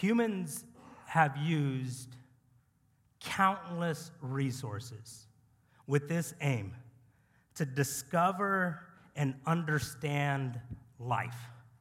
Humans have used countless resources with this aim to discover and understand life.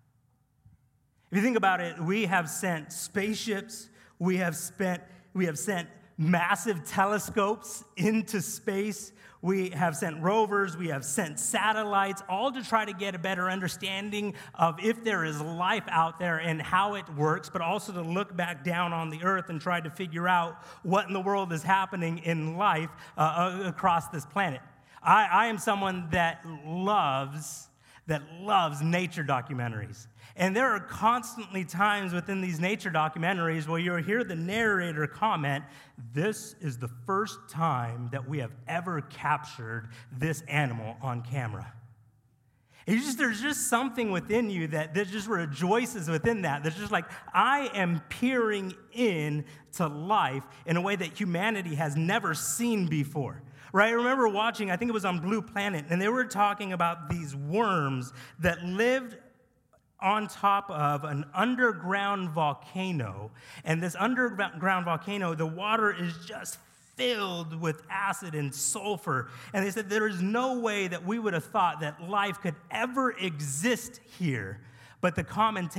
If you think about it, we have sent spaceships, we have sent massive telescopes into space, we have sent rovers, we have sent satellites, all to try to get a better understanding of if there is life out there and how it works, but also to look back down on the earth and try to figure out what in the world is happening in life across this planet. I am someone that loves nature documentaries. And there are constantly times within these nature documentaries where you'll hear the narrator comment, "This is the first time that we have ever captured this animal on camera." There's just something within you that just rejoices within that. There's just like, I am peering in to life in a way that humanity has never seen before. Right? I remember watching, I think it was on Blue Planet, and they were talking about these worms that lived on top of an underground volcano. And this underground volcano, the water is just filled with acid and sulfur. And they said there is no way that we would have thought that life could ever exist here. But the comment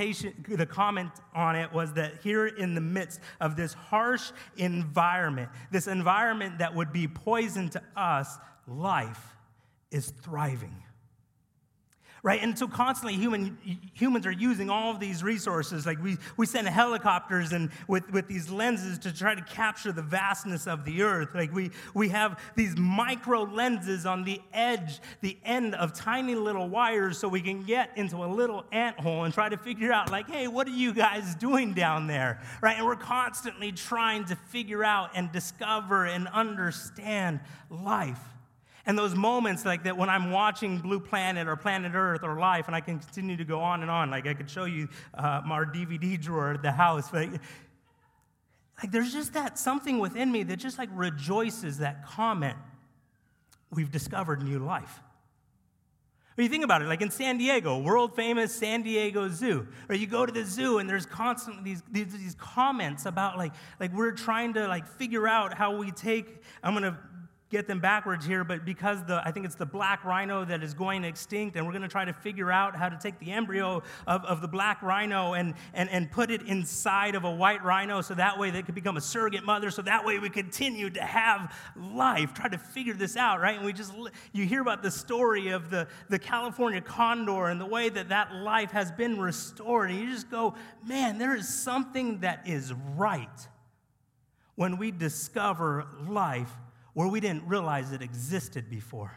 on it was that here in the midst of this harsh environment, this environment that would be poison to us, life is thriving. Right? And so constantly humans are using all of these resources. Like we send helicopters and with these lenses to try to capture the vastness of the earth. Like we have these micro lenses on the end of tiny little wires so we can get into a little anthole and try to figure out like, hey, what are you guys doing down there? Right? And we're constantly trying to figure out and discover and understand life. And those moments like that when I'm watching Blue Planet or Planet Earth or Life, and I can continue to go on and on. Like I could show you our DVD drawer at the house. But like there's just that something within me that just like rejoices that comment, we've discovered new life. When you think about it, like in San Diego, world famous San Diego Zoo, or you go to the zoo and there's constantly these comments about like we're trying to like figure out how we take, I'm going to get them backwards here, but because I think it's the black rhino that is going extinct, and we're going to try to figure out how to take the embryo of the black rhino and put it inside of a white rhino so that way they could become a surrogate mother, so that way we continue to have life. Try to figure this out, right? And you hear about the story of the California condor and the way that life has been restored, and you just go, man, there is something that is right when we discover life where we didn't realize it existed before.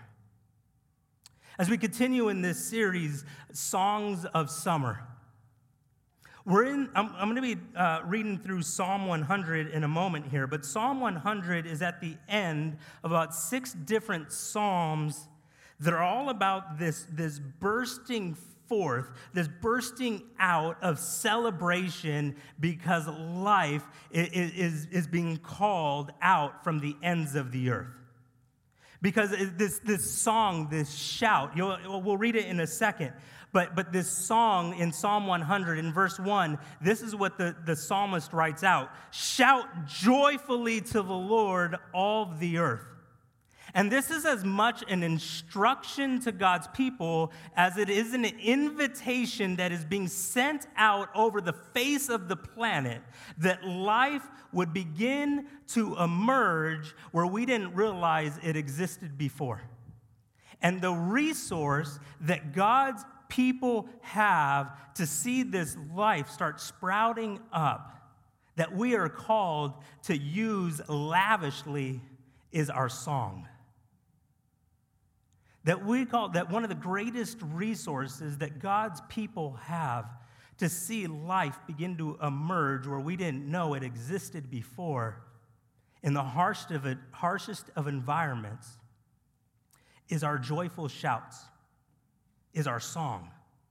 As we continue in this series, Songs of Summer, I'm going to be reading through Psalm 100 in a moment here, but Psalm 100 is at the end of about 6 different psalms that are all about this bursting forth, this bursting out of celebration because life is being called out from the ends of the earth. Because this song, this shout, we'll read it in a second, but this song in Psalm 100 in verse 1, this is what the psalmist writes out. Shout joyfully to the Lord, all the earth. And this is as much an instruction to God's people as it is an invitation that is being sent out over the face of the planet that life would begin to emerge where we didn't realize it existed before. And the resource that God's people have to see this life start sprouting up, that we are called to use lavishly, is our song. That one of the greatest resources that God's people have to see life begin to emerge where we didn't know it existed before in the harshest of environments is our joyful shouts, is our song.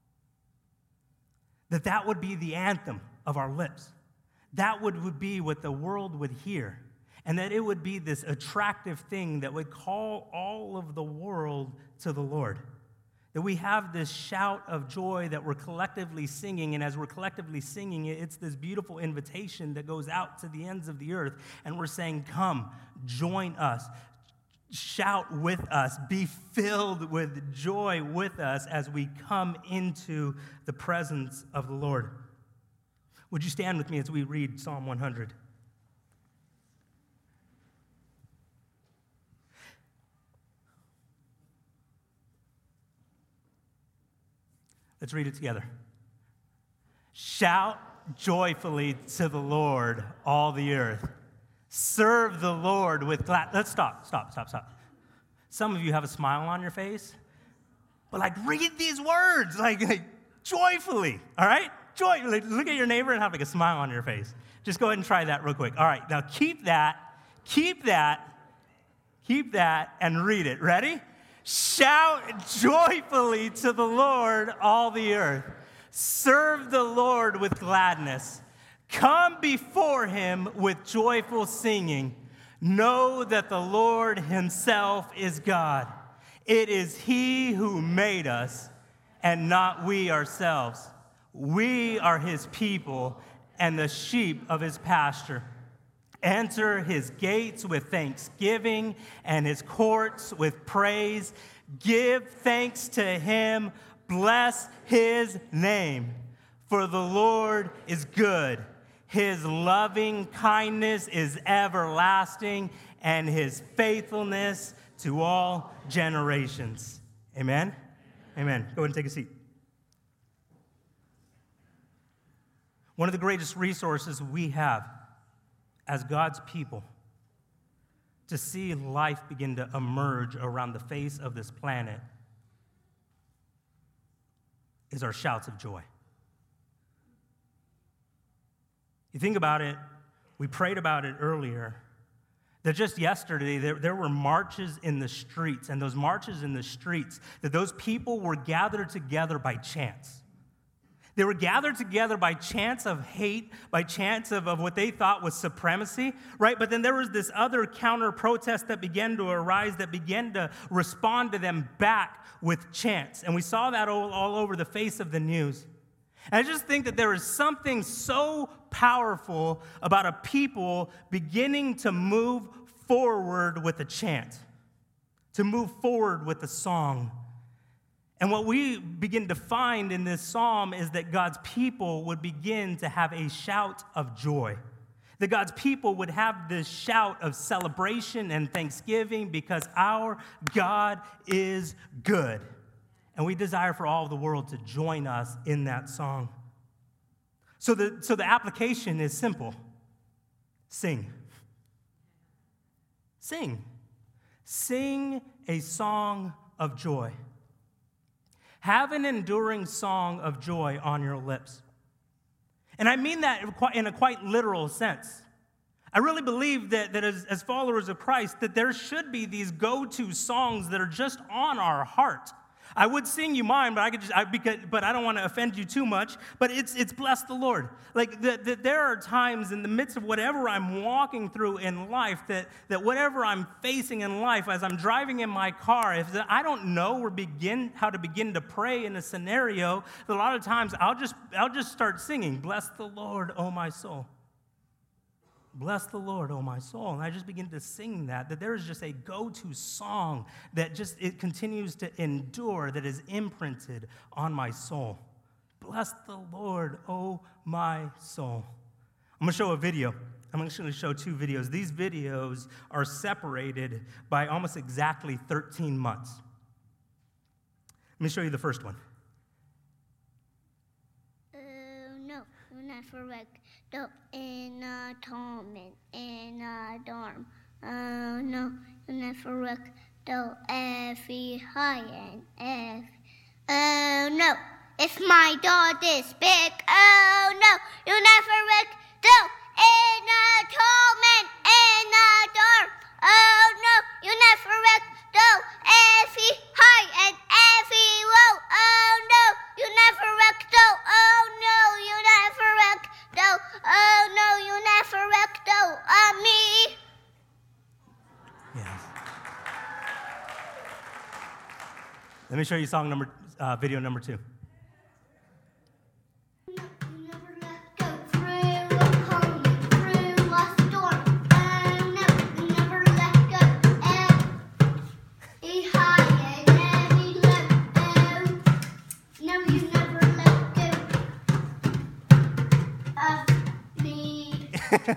That would be the anthem of our lips. That would be what the world would hear. And that it would be this attractive thing that would call all of the world to the Lord. That we have this shout of joy that we're collectively singing, and as we're collectively singing it, it's this beautiful invitation that goes out to the ends of the earth, and we're saying, come, join us, shout with us, be filled with joy with us as we come into the presence of the Lord. Would you stand with me as we read Psalm 100? Let's read it together. Shout joyfully to the Lord, all the earth. Serve the Lord with glad. Let's stop. Some of you have a smile on your face, but read these words, joyfully, all right? Joy. Look at your neighbor and have a smile on your face. Just go ahead and try that real quick. All right, now keep that, and read it. Ready? Shout joyfully to the Lord, all the earth. Serve the Lord with gladness. Come before him with joyful singing. Know that the Lord himself is God. It is he who made us, and not we ourselves. We are his people and the sheep of his pasture. Enter his gates with thanksgiving and his courts with praise. Give thanks to him. Bless his name. For the Lord is good. His loving kindness is everlasting, and his faithfulness to all generations. Amen? Amen. Go ahead and take a seat. One of the greatest resources we have as God's people to see life begin to emerge around the face of this planet is our shouts of joy. You think about it, we prayed about it earlier, that just yesterday there were marches in the streets, and those marches in the streets, that those people were gathered together by chance. They were gathered together by chance of hate, by chance of what they thought was supremacy, right? But then there was this other counter-protest that began to arise, that began to respond to them back with chance. And we saw that all over the face of the news. And I just think that there is something so powerful about a people beginning to move forward with a chant, to move forward with a song. And what we begin to find in this psalm is that God's people would begin to have a shout of joy. That God's people would have this shout of celebration and thanksgiving because our God is good. And we desire for all of the world to join us in that song. So the application is simple. Sing. Sing. Sing a song of joy. Have an enduring song of joy on your lips. And I mean that in a quite literal sense. I really believe that as followers of Christ, that there should be these go-to songs that are just on our heart. I would sing you mine, but I don't want to offend you too much. But it's bless the Lord. There are times in the midst of whatever I'm walking through in life, that whatever I'm facing in life, as I'm driving in my car, if I don't know how to begin to pray in a scenario, a lot of times I'll just start singing, "Bless the Lord, O my soul." Bless the Lord, O my soul. And I just begin to sing that there is just a go-to song that it continues to endure, that is imprinted on my soul. Bless the Lord, O my soul. I'm going to show a video. I'm going to show two videos. These videos are separated by almost exactly 13 months. Let me show you the first one. No, never work. No, in a torment, in a dorm. Oh no, you never work. Though every high and every. Oh no, if my dog is big. Oh no, you never work. Though in a torment, in a dorm. Oh no, you never work. Though every high and every low. Oh no, you never work. Though. Oh no, you never work. Though. Oh no, you never work. Though. Me. Yes. Let me show you song video number 2. You never let go through a coming, through a storm. Oh no, you never let go. Every high and every low. Oh no, you never let go of me.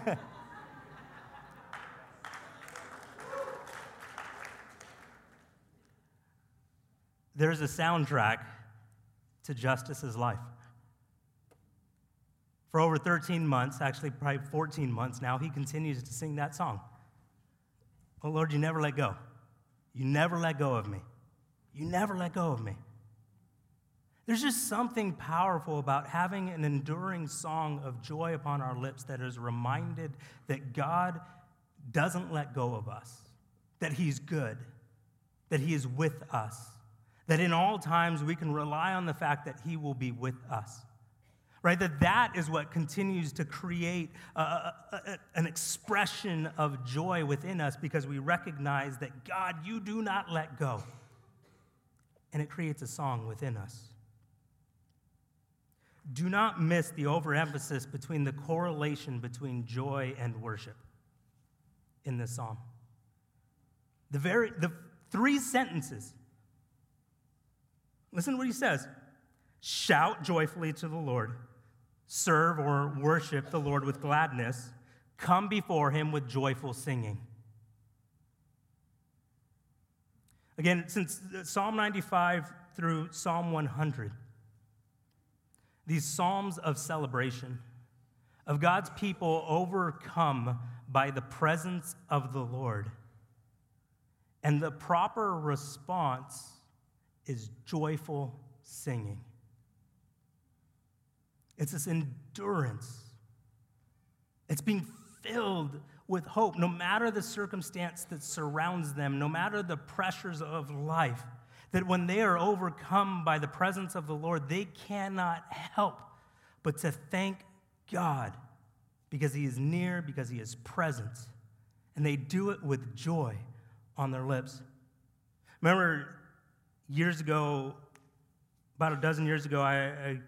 There's a soundtrack to Justice's life. For over 13 months, actually probably 14 months now, he continues to sing that song. Oh, Lord, you never let go. You never let go of me. You never let go of me. There's just something powerful about having an enduring song of joy upon our lips that is reminded that God doesn't let go of us, that he's good, that he is with us, that in all times we can rely on the fact that he will be with us. Right? That is what continues to create an expression of joy within us because we recognize that, God, you do not let go. And it creates a song within us. Do not miss the overemphasis between the correlation between joy and worship in this psalm. The 3 sentences. Listen to what he says. Shout joyfully to the Lord. Serve or worship the Lord with gladness. Come before him with joyful singing. Again, since Psalm 95 through Psalm 100, these psalms of celebration, of God's people overcome by the presence of the Lord. And the proper response is joyful singing. It's this endurance. It's being filled with hope, no matter the circumstance that surrounds them, no matter the pressures of life, that when they are overcome by the presence of the Lord, they cannot help but to thank God because he is near, because he is present. And they do it with joy on their lips. Remember, years ago, about a dozen years ago, I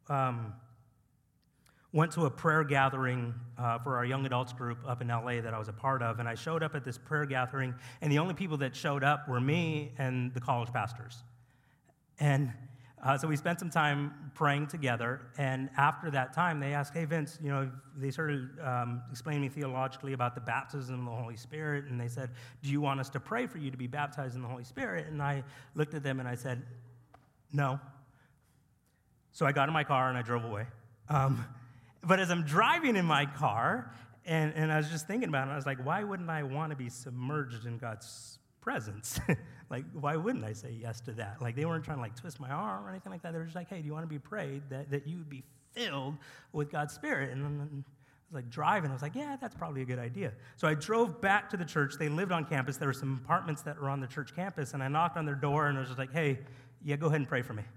went to a prayer gathering for our young adults group up in LA that I was a part of, and I showed up at this prayer gathering, and the only people that showed up were me and the college pastors. And so we spent some time praying together, and after that time, they asked, hey, Vince, they started explaining to me theologically about the baptism of the Holy Spirit, and they said, do you want us to pray for you to be baptized in the Holy Spirit? And I looked at them and I said, no. So I got in my car and I drove away. But as I'm driving in my car, and I was just thinking about it, I was like, why wouldn't I want to be submerged in God's presence? Like, why wouldn't I say yes to that? Like, they weren't trying to, twist my arm or anything like that. They were just like, hey, do you want to be prayed that you would be filled with God's Spirit? And then I was driving. I was like, yeah, that's probably a good idea. So I drove back to the church. They lived on campus. There were some apartments that were on the church campus, and I knocked on their door, and I was just like, hey, yeah, go ahead and pray for me.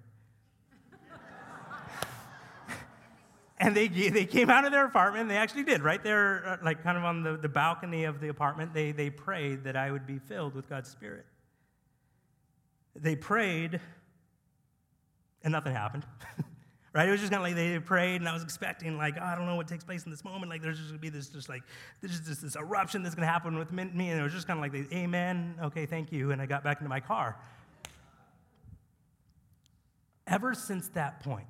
And they came out of their apartment. They actually did. Right there, kind of on the balcony of the apartment, they prayed that I would be filled with God's Spirit. They prayed, and nothing happened. Right? It was just kind of like they prayed, and I was expecting, I don't know what takes place in this moment. There's just going to be this eruption that's going to happen with me. And it was just kind of amen, okay, thank you. And I got back into my car. Ever since that point,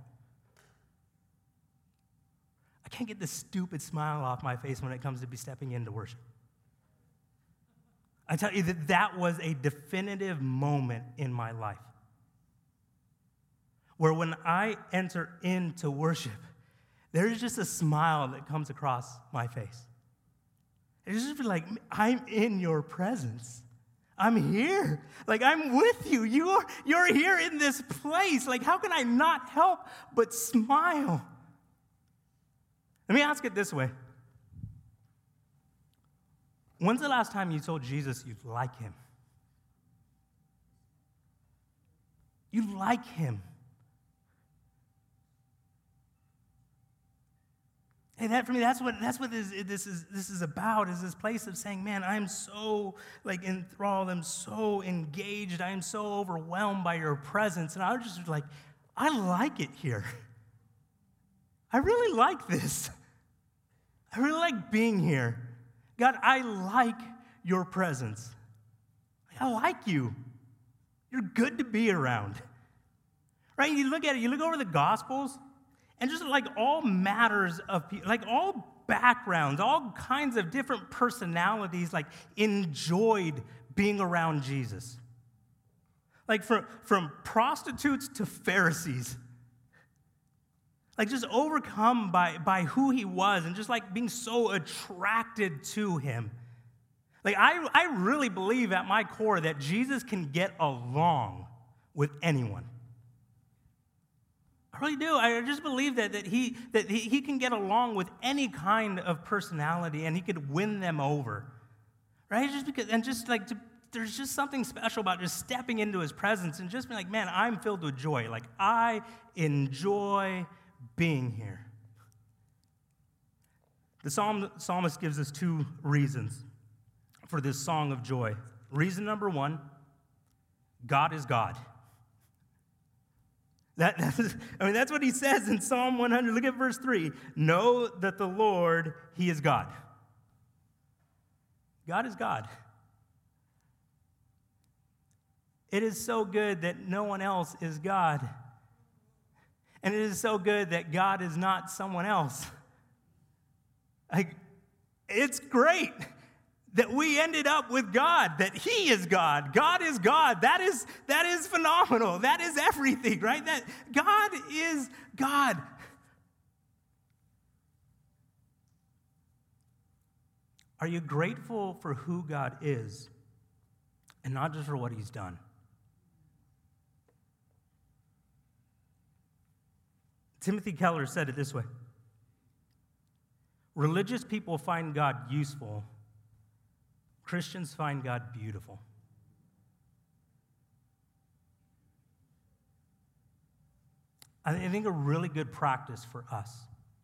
I can't get this stupid smile off my face when it comes to be stepping into worship. I tell you that was a definitive moment in my life where when I enter into worship, there's just a smile that comes across my face. It's just like, I'm in your presence. I'm here. I'm with you. You're here in this place. How can I not help but smile? Let me ask it this way. When's the last time you told Jesus you like him? You like him. Hey, that for me, that's what this is about, is this place of saying, man, I'm so like enthralled, I'm so engaged, I'm so overwhelmed by your presence. And I was just like, I like it here. I really like this. I really like being here. God, I like your presence. I like you. You're good to be around. Right? You look at it, you look over the Gospels, and just like all matters of people, like all backgrounds, all kinds of different personalities, like enjoyed being around Jesus. Like from prostitutes to Pharisees. Like just overcome by who he was and just like being so attracted to him. Like I really believe at my core that Jesus can get along with anyone. I really do. I just believe that he can get along with any kind of personality and he could win them over. Right? There's just something special about just stepping into his presence and just being like, man, I'm filled with joy. Like I enjoy being here. The psalmist gives us two reasons for this song of joy. Reason number one, God is God. That's what he says in Psalm 100. Look at verse 3. Know that the Lord, he is God. God is God. It is so good that no one else is God. And it is so good that God is not someone else. Like, it's great that we ended up with God, that he is God. God is God. That is phenomenal. That is everything, right? That God is God. Are you grateful for who God is and not just for what he's done? Timothy Keller said it this way: religious people find God useful. Christians find God beautiful. I think a really good practice for us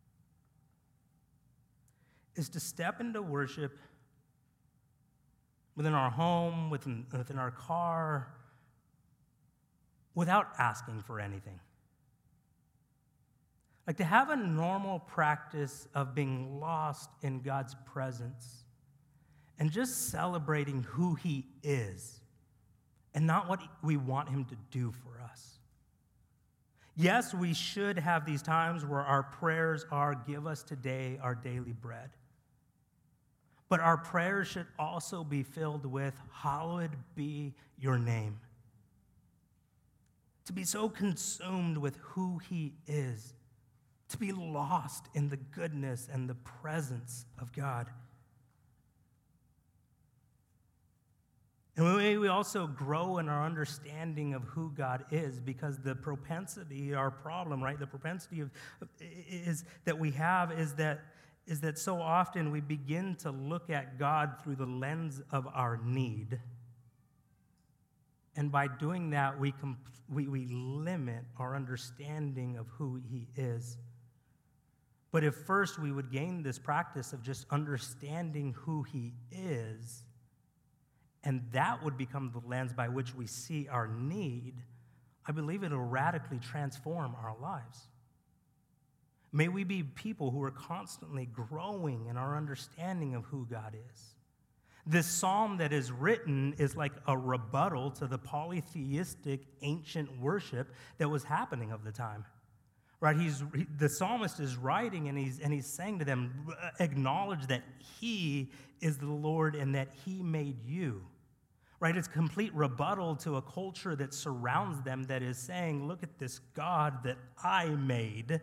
is to step into worship within our home, within our car, without asking for anything. Like to have a normal practice of being lost in God's presence and just celebrating who he is and not what we want him to do for us. Yes, we should have these times where our prayers are, give us today our daily bread. But our prayers should also be filled with, hallowed be your name. To be so consumed with who he is, to be lost in the goodness and the presence of God. And we also grow in our understanding of who God is, because the propensity, our problem, right? The propensity is that we have is that so often we begin to look at God through the lens of our need. And by doing that, we limit our understanding of who he is. But if first we would gain this practice of just understanding who he is, and that would become the lens by which we see our need, I believe it'll radically transform our lives. May we be people who are constantly growing in our understanding of who God is. This psalm that is written is like a rebuttal to the polytheistic ancient worship that was happening of the time. Right? The psalmist is writing and he's saying to them, acknowledge that he is the Lord and that he made you. Right? It's complete rebuttal to a culture that surrounds them that is saying, look at this God that I made.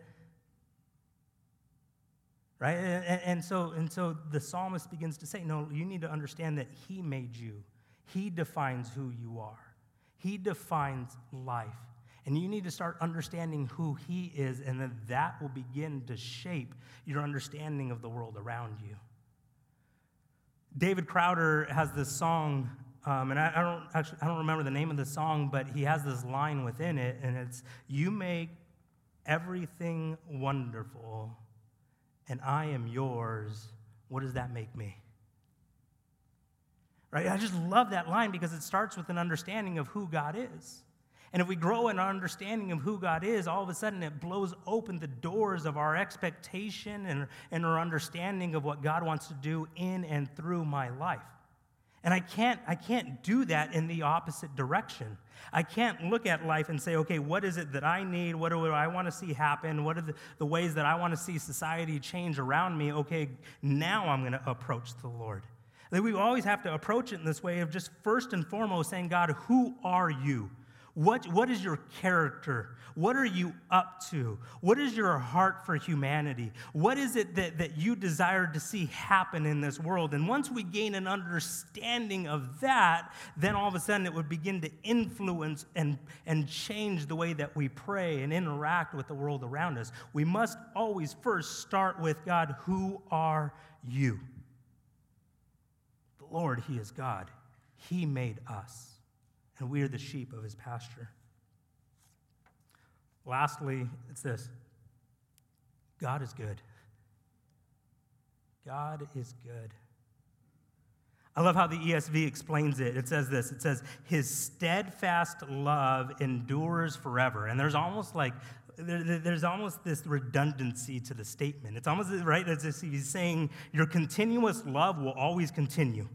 Right? And so the psalmist begins to say, no, you need to understand that he made you. He defines who you are. He defines life. And you need to start understanding who he is, and then that will begin to shape your understanding of the world around you. David Crowder has this song, and I don't remember the name of the song, but he has this line within it, and it's, you make everything wonderful, and I am yours, what does that make me? Right? I just love that line because it starts with an understanding of who God is. And if we grow in our understanding of who God is, all of a sudden it blows open the doors of our expectation and our understanding of what God wants to do in and through my life. And I can't do that in the opposite direction. I can't look at life and say, okay, what is it that I need? What do I want to see happen? What are the ways that I want to see society change around me? Okay, now I'm going to approach the Lord. That we always have to approach it in this way of just first and foremost saying, God, who are you? What is your character? What are you up to? What is your heart for humanity? What is it that you desire to see happen in this world? And once we gain an understanding of that, then all of a sudden it would begin to influence and change the way that we pray and interact with the world around us. We must always first start with, God, who are you? The Lord, He is God. He made us. And we are the sheep of His pasture. Lastly, it's this. God is good. God is good. I love how the ESV explains it. It says this. It says, His steadfast love endures forever. And there's almost this redundancy to the statement. It's almost, right, as if He's saying, your continuous love will always continue.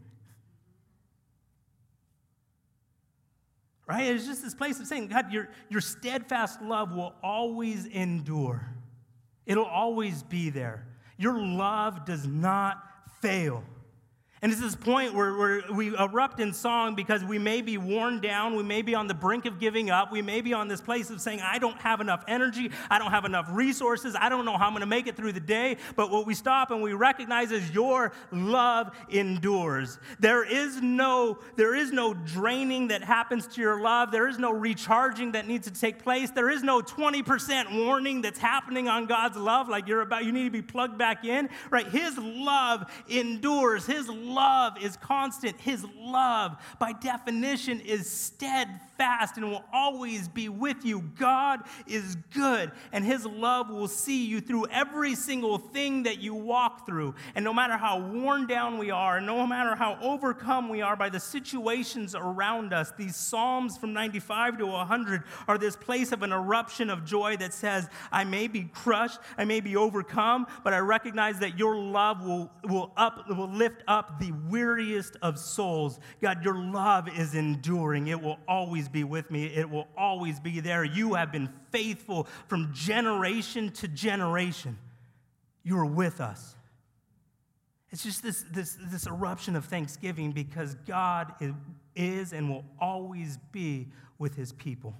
Right? It's just this place of saying, God, your steadfast love will always endure. It'll always be there. Your love does not fail. And it's this point where we erupt in song because we may be worn down, we may be on the brink of giving up, we may be on this place of saying, I don't have enough energy, I don't have enough resources, I don't know how I'm going to make it through the day. But what we stop and we recognize is your love endures. There is no draining that happens to your love. There is no recharging that needs to take place. There is no 20% warning that's happening on God's love, like you need to be plugged back in. Right? His love endures. His love is constant. His love, by definition, is steadfast and will always be with you. God is good, and His love will see you through every single thing that you walk through. And no matter how worn down we are, and no matter how overcome we are by the situations around us, these Psalms from 95 to 100 are this place of an eruption of joy that says, I may be crushed, I may be overcome, but I recognize that your love will lift up the weariest of souls. God, your love is enduring. It will always be with me. It will always be there. You have been faithful from generation to generation. You are with us. It's just this eruption of thanksgiving because God is and will always be with His people.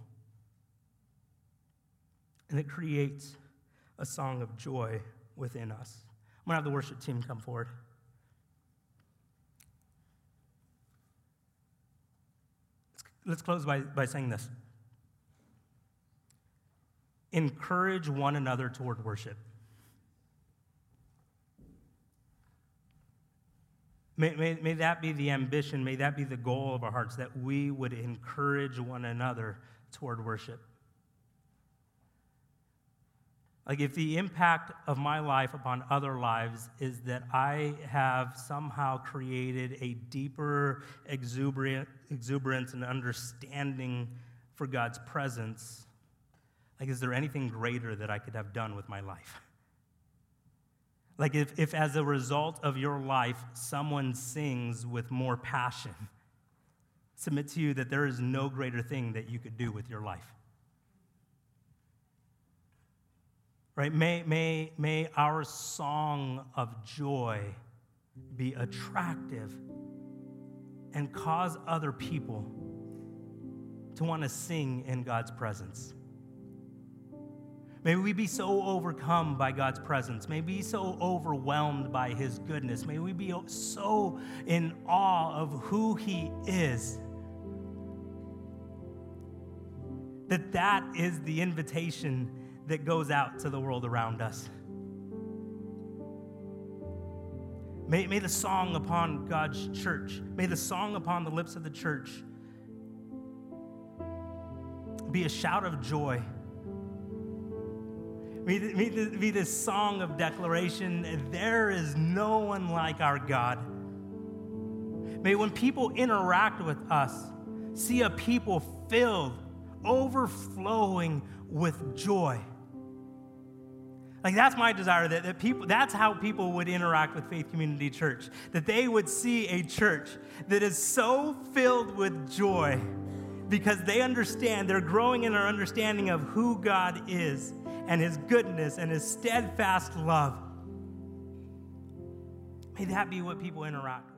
And it creates a song of joy within us. I'm going to have the worship team come forward. Let's close by saying this. Encourage one another toward worship. May that be the ambition, may that be the goal of our hearts, that we would encourage one another toward worship. Like if the impact of my life upon other lives is that I have somehow created a deeper exuberance and understanding for God's presence, like is there anything greater that I could have done with my life? Like if as a result of your life, someone sings with more passion, submit to you that there is no greater thing that you could do with your life. Right? May our song of joy be attractive and cause other people to want to sing in God's presence. May we be so overcome by God's presence. May we be so overwhelmed by His goodness. May we be so in awe of who He is that is the invitation that goes out to the world around us. May the song upon God's church, may the song upon the lips of the church be a shout of joy. Be this song of declaration. There is no one like our God. May when people interact with us, see a people filled, overflowing with joy. Like, that's my desire, that people, that's how people would interact with Faith Community Church, that they would see a church that is so filled with joy because they understand, they're growing in their understanding of who God is and his goodness and his steadfast love. May that be what people interact with.